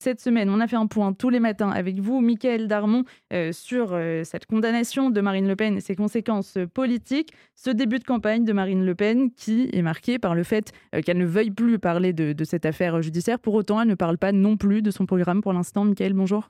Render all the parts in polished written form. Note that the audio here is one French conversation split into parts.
Cette semaine, on a fait un point tous les matins avec vous, Mickaël Darmon, sur cette condamnation de Marine Le Pen et ses conséquences politiques. Ce début de campagne de Marine Le Pen qui est marqué par le fait qu'elle ne veuille plus parler de cette affaire judiciaire. Pour autant, elle ne parle pas non plus de son programme pour l'instant. Mickaël, bonjour.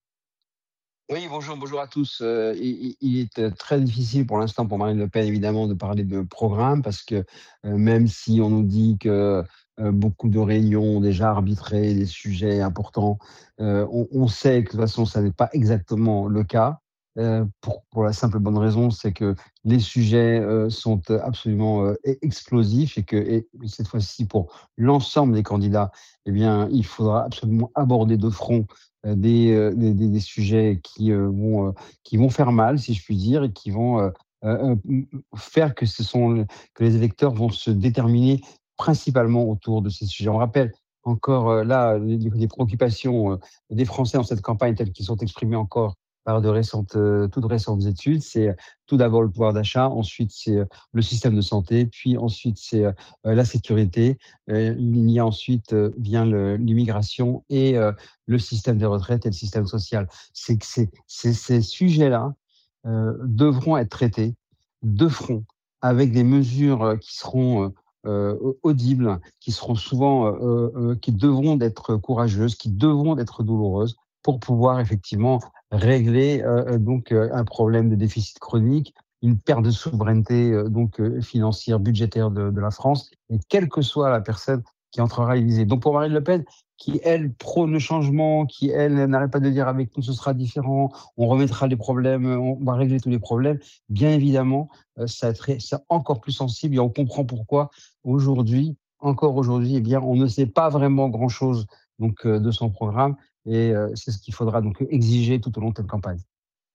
Oui, bonjour, bonjour à tous. Il est très difficile pour l'instant pour Marine Le Pen, évidemment, de parler de programme parce que même si on nous dit que beaucoup de réunions ont déjà arbitré des sujets importants, on sait que de toute façon, ça n'est pas exactement le cas. Pour la simple bonne raison, c'est que les sujets sont absolument explosifs et cette fois-ci, pour l'ensemble des candidats, eh bien, il faudra absolument aborder de front des sujets qui vont faire mal, si je puis dire, et qui vont, faire que les électeurs vont se déterminer principalement autour de ces sujets. On rappelle encore, là, les préoccupations, des Français dans cette campagne telles qu'ils sont exprimées encore par toutes récentes études. C'est, tout d'abord le pouvoir d'achat, ensuite c'est, le système de santé, puis ensuite c'est, la sécurité. Il y a ensuite, vient l'immigration et le système des retraites et le système social. C'est que ces sujets-là devront être traités de front avec des mesures qui seront audibles, qui seront souvent, qui devront être courageuses, qui devront être douloureuses pour pouvoir effectivement régler un problème de déficit chronique, une perte de souveraineté financière, budgétaire de la France, et quelle que soit la personne qui entrera à l'Élysée. Donc pour Marine Le Pen, qui elle prône le changement, qui elle n'arrête pas de dire avec nous ce sera différent, on remettra les problèmes, on va régler tous les problèmes. Bien évidemment, c'est encore plus sensible et on comprend pourquoi aujourd'hui, encore aujourd'hui, eh bien, on ne sait pas vraiment grand-chose de son programme et c'est ce qu'il faudra donc exiger tout au long de cette campagne.